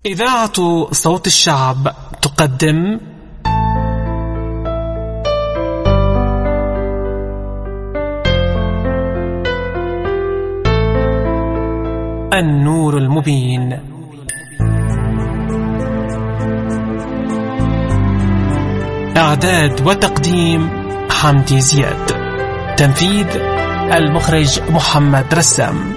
إذاعة صوت الشعب تقدم النور المبين. إعداد وتقديم حمدي زياد. تنفيذ المخرج محمد رسام.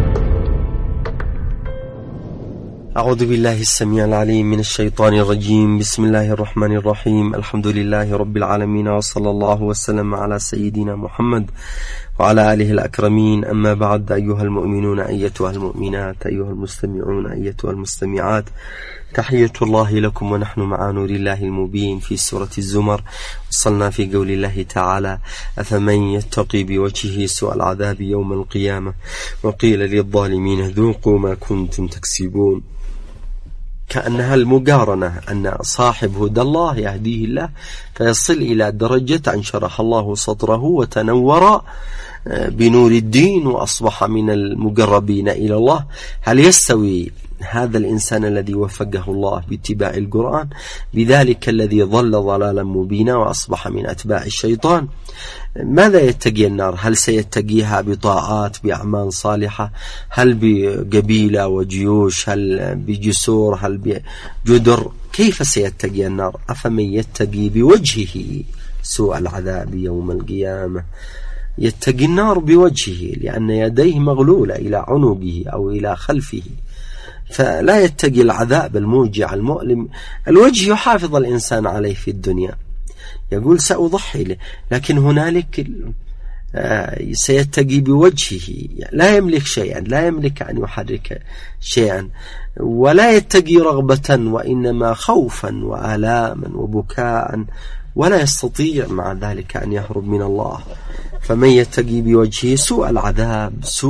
أعوذ بالله السميع العليم من الشيطان الرجيم. بسم الله الرحمن الرحيم. الحمد لله رب العالمين، وصلى الله وسلم على سيدنا محمد وعلى آله الأكرمين. أما بعد، أيها المؤمنون أيتها المؤمنات، أيها المستمعون أيتها المستمعات، تحية الله لكم ونحن مع نور الله المبين في سورة الزمر. وصلنا في قول الله تعالى: أفمن يتقي بوجهه سوء العذاب يوم القيامة وقيل للظالمين ذوقوا ما كنتم تكسبون. كأنها المقارنة أن صاحب هدى الله يهديه الله فيصل إلى درجة أن شرح الله صدره وتنور بنور الدين وأصبح من المقربين إلى الله. هل يستوي هذا الإنسان الذي وفقه الله باتباع القرآن بذلك الذي ضل ضلالا مبينا وأصبح من أتباع الشيطان؟ ماذا يتقي النار؟ هل سيتقيها بطاعات، بأعمال صالحة؟ هل بقبيلة وجيوش؟ هل بجسور؟ هل بجدر؟ كيف سيتقي النار؟ أفمن يتقي بوجهه سوء العذاب يوم القيامة. يتقي النار بوجهه لأن يديه مغلولة إلى عنقه أو إلى خلفه، فلا يتقي العذاب الموجع المؤلم. الوجه يحافظ الإنسان عليه في الدنيا، يقول سأضحي له، لكن هنالك سيتقي بوجهه، لا يملك شيئا، لا يملك أن يحرك شيئا، ولا يتقي رغبة وإنما خوفا وآلاما وبكاء، ولا يستطيع مع ذلك أن يهرب من الله. فمن يتقي بوجهه سوء العذاب.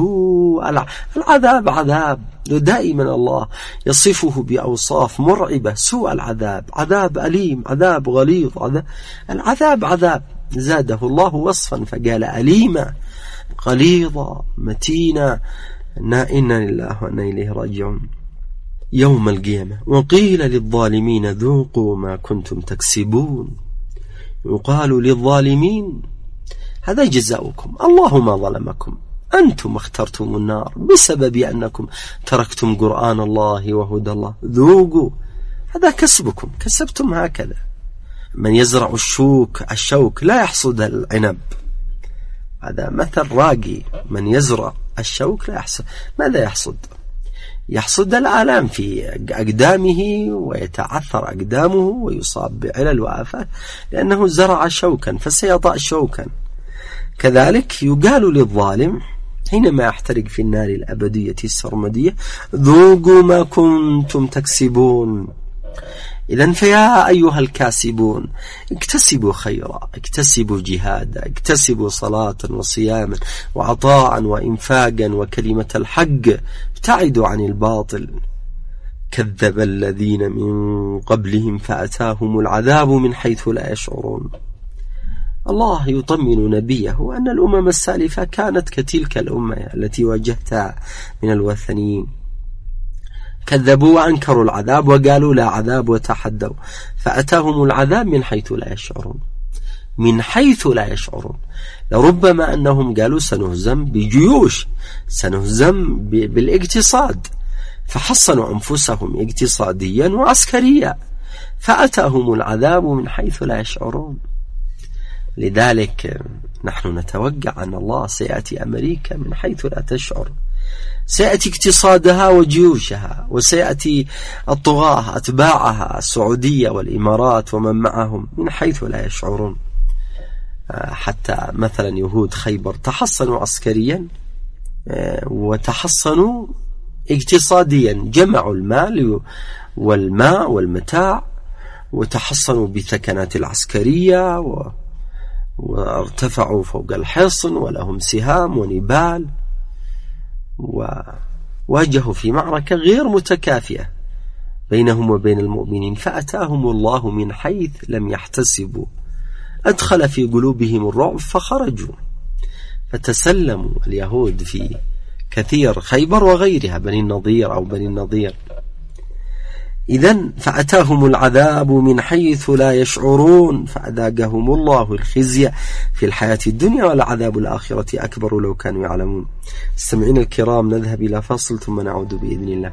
العذاب عذاب دائما الله يصفه بأوصاف مرعبة. سوء العذاب، عذاب أليم، عذاب غليظ، العذاب عذاب. زاده الله وصفا فقال أليما غليظا متينا. إنا لله وإنا إليه راجعون. يوم القيامة وقيل للظالمين ذوقوا ما كنتم تكسبون. يقال للظالمين هذا جزاؤكم، الله ما ظلمكم، أنتم اخترتم النار بسبب أنكم تركتم قرآن الله وهدى الله. ذوقوا، هذا كسبكم، كسبتم هكذا. من يزرع الشوك لا يحصد العنب. هذا مثل راقي. من يزرع الشوك لا يحصد. ماذا يحصد؟ يحصد الآلام في أقدامه ويتعثر أقدامه ويصاب بعلل وآفات لأنه زرع شوكا فسيضع شوكا. كذلك يقال للظالم حينما يحترق في النار الأبدية السرمدية: ذوقوا ما كنتم تكسبون. إذن فيا أيها الكاسبون، اكتسبوا خيرا، اكتسبوا جهادا، اكتسبوا صلاة وصياما وعطاء وإنفاقا وكلمة الحق، ابتعدوا عن الباطل. كذب الذين من قبلهم فأتاهم العذاب من حيث لا يشعرون. الله يطمن نبيه أن الأمم السالفة كانت كتلك الأمة التي واجهتها من الوثنيين، كذبوا وأنكروا العذاب وقالوا لا عذاب وتحدوا، فأتاهم العذاب من حيث لا يشعرون. من حيث لا يشعرون. لربما أنهم قالوا سنهزم بجيوش، سنهزم بالاقتصاد، فحصنوا أنفسهم اقتصاديا وعسكريا، فأتاهم العذاب من حيث لا يشعرون. لذلك نحن نتوقع أن الله سيأتي أمريكا من حيث لا تشعر، سيأتي اقتصادها وجيوشها، وسيأتي الطغاة أتباعها السعودية والإمارات ومن معهم من حيث لا يشعرون. حتى مثلا يهود خيبر تحصنوا عسكريا وتحصنوا اقتصاديا، جمعوا المال والماء والمتاع وتحصنوا بالثكنات العسكرية وارتفعوا فوق الحصن ولهم سهام ونبال، وواجهوا في معركة غير متكافئة بينهم وبين المؤمنين، فأتاهم الله من حيث لم يحتسبوا، أدخل في قلوبهم الرعب فخرجوا. فتسلموا اليهود في كثير خيبر وغيرها، بني النضير أو بني النضير. إذن فأتاهم العذاب من حيث لا يشعرون فأذاقهم الله الخزي في الحياة الدنيا والعذاب الآخرة أكبر لو كانوا يعلمون. السمعين الكرام، نذهب إلى فاصل ثم نعود بإذن الله.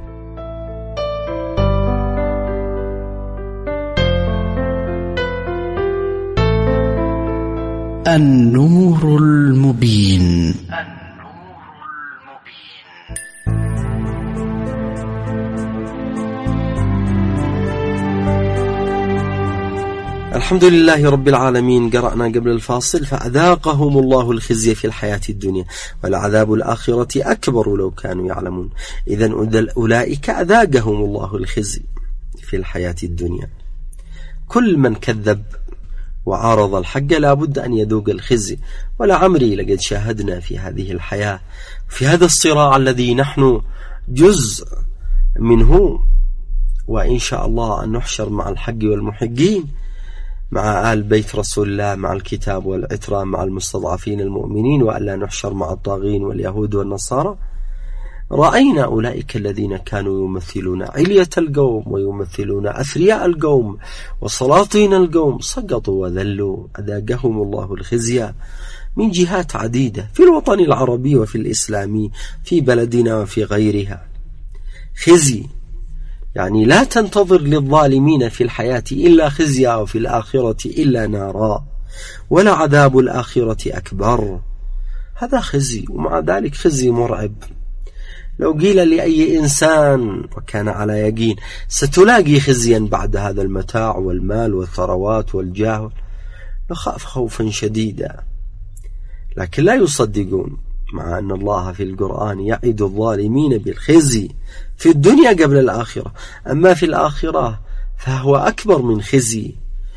النور المبين. الحمد لله رب العالمين. قرأنا قبل الفاصل فأذاقهم الله الخزي في الحياة الدنيا والعذاب الآخرة أكبر لو كانوا يعلمون. إذن أولئك أذاقهم الله الخزي في الحياة الدنيا. كل من كذب وعارض الحق لا بد أن يذوق الخزي. ولعمري لقد شاهدنا في هذه الحياة في هذا الصراع الذي نحن جزء منه، وإن شاء الله أن نحشر مع الحق والمحقين، مع آل بيت رسول الله، مع الكتاب والعترة، مع المستضعفين المؤمنين، وألا نحشر مع الطاغين واليهود والنصارى. رأينا أولئك الذين كانوا يمثلون علية القوم ويمثلون أثرياء القوم وسلاطين القوم سقطوا وذلوا. أذاقهم الله الخزي من جهات عديدة في الوطن العربي وفي الإسلامي، في بلدنا وفي غيرها. خزي يعني لا تنتظر للظالمين في الحياة إلا خزيا وفي الآخرة إلا نارا، ولا عذاب الآخرة أكبر. هذا خزي، ومع ذلك خزي مرعب. لو قيل لأي إنسان وكان على يقين ستلاقي خزيا بعد هذا المتاع والمال والثروات والجاه، نخاف خوفا شديدا، لكن لا يصدقون، مع أن الله في القرآن يعد الظالمين بالخزي في الدنيا قبل الآخرة. أما في الآخرة فهو أكبر من خزي،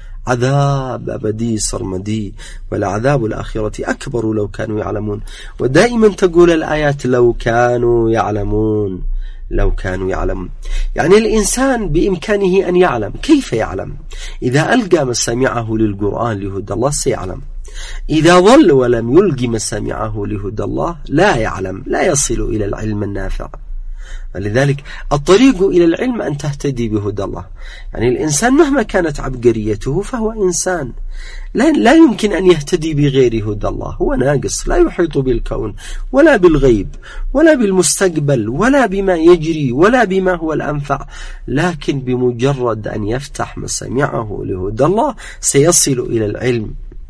عذاب أبدي سرمدي، والعذاب الآخرة أكبر لو كانوا يعلمون. ودائما تقول الآيات لو كانوا يعلمون، لو كانوا يعلمون. يعني الإنسان بإمكانه أن يعلم. كيف يعلم؟ إذا ألقى مسامعه للقرآن لهدى الله سيعلم. إذا ظل ولم يلقي مسامعه لهدى الله لا يعلم، لا يصل إلى العلم النافع. ولذلك الطريق إلى العلم أن تهتدي بهدى الله. يعني الإنسان مهما كانت عبقريته فهو إنسان، لا يمكن أن يهتدي بغير هدى الله. هو ناقص، لا يحيط بالكون ولا بالغيب ولا بالمستقبل ولا بما يجري ولا بما هو الأنفع، لكن بمجرد أن يفتح مسامعه لهدى الله سيصل إلى العلم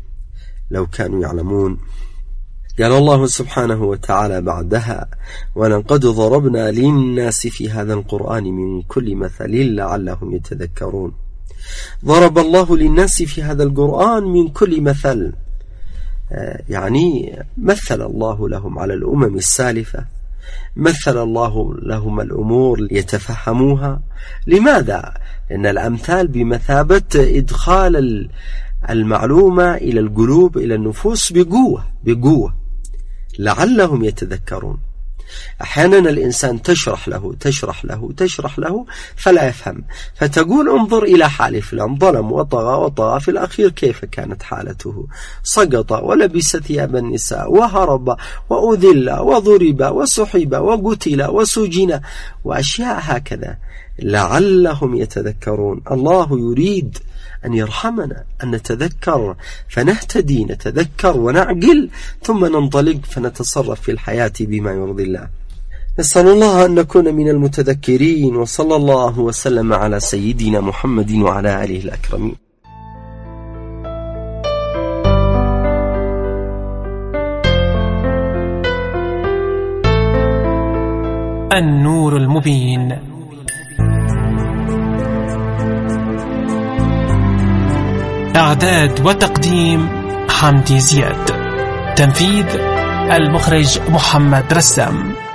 لو كانوا يعلمون. قال الله سبحانه وتعالى بعدها: ولقد ضربنا للناس في هذا القرآن من كل مثل لعلهم يتذكرون. ضرب الله للناس في هذا القرآن من كل مثل، يعني مثل الله لهم على الأمم السالفة، مثل الله لهم الأمور ليتفهموها. لماذا؟ لأن الأمثال بمثابة إدخال المعلومة إلى القلوب، إلى النفوس بقوة لعلهم يتذكرون. أحيانا الإنسان تشرح له فلا يفهم، فتقول انظر إلى حال فلان، ظلم وطغى في الأخير كيف كانت حالته، سقط ولبس ثياب النساء وهرب وأذل وضرب وسحب وقتل وسجن وأشياء هكذا، لعلهم يتذكرون. الله يريد أن يرحمنا، أن نتذكر فنهتدي، نتذكر ونعقل، ثم ننطلق فنتصرف في الحياة بما يرضي الله. نسأل الله أن نكون من المتذكرين. وصلى الله وسلم على سيدنا محمد وعلى آله الأكرمين. النور المبين. إعداد وتقديم حمدي زياد. تنفيذ المخرج محمد رسام.